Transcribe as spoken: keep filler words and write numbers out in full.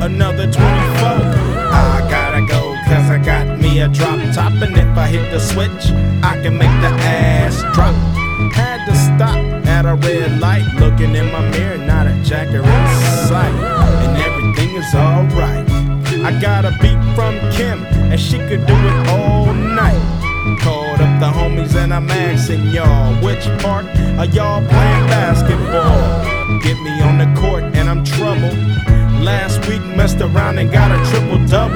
another twenty-four. I gotta go cause I got me a drop top, and if I hit the switch, I can make the ass drop. Had to stop at a red light, looking in my mirror, not a jacker in sight, and everything is alright. I got a beat from Kim, and she could do it all night. Called up the homies and I'm asking y'all, which part are y'all playing basketball? Get me on the court and I'm trouble. Last week messed around and got a triple double.